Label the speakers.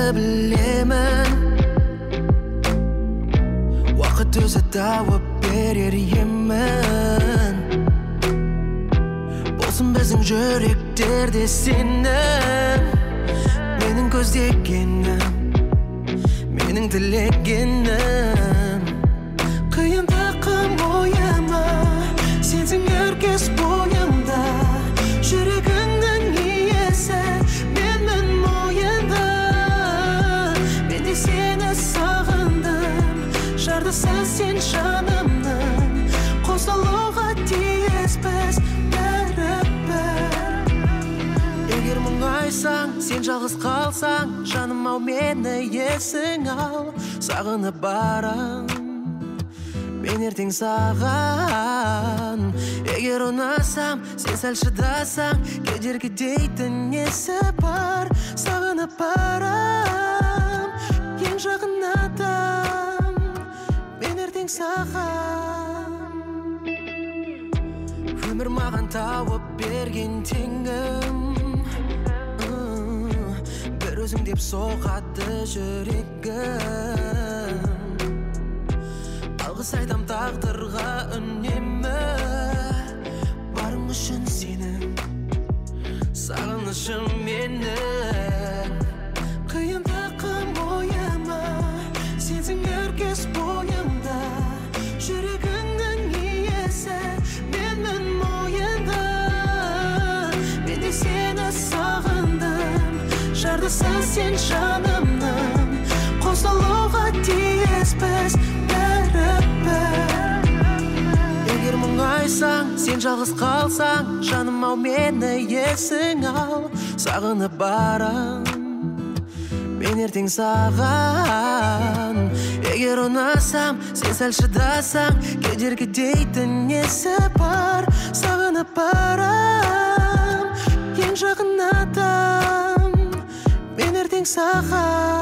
Speaker 1: білемін. Уақыт өзі тауып берер емін. Болсын біздің жүректерде сенім. Менің көздегенім, менің тілегенім. Қиындықым ойыма, сенсің әркез бойымда. Жүрегіңнің иесі, менің мойында. Мен де сені сағындым, жардысың сен жанымның. Қосылуға тиіспіз бәрібір. Егер мұңайсаң, сен жалғыз қалсаң, жаным ау мені есің ал. Сағынып барам мен ертең саған. Егер ұнасам, сен сәл шыдасаң, кедергі дейтін несі бар. Сағынып барам ең жақын адам, мен ертең саған. Өмір маған тауып берген теңім. Бір өзің деп соғады жүрегім. Алғыс айтам тағдырға үнемі. Барың үшін сенің, сағынышым менің. Қиындықым ойыма, сенсің әркез бойымда. Жүрегіңнің иесі, менің мойында. Мен де сені сағындым, жардысың сен жанымның. Қосылуға тиіспіз бәрібір. Егер мұңайсаң, сен жалғыз қалсаң, жаным ау мені есің ал. Сағынып барам мен ертең саған. Егер ұнасам, сен сәл шыдасаң, кедергі дейтін несі бар. Сағынып барам ең жақын адам, мен ертең саған.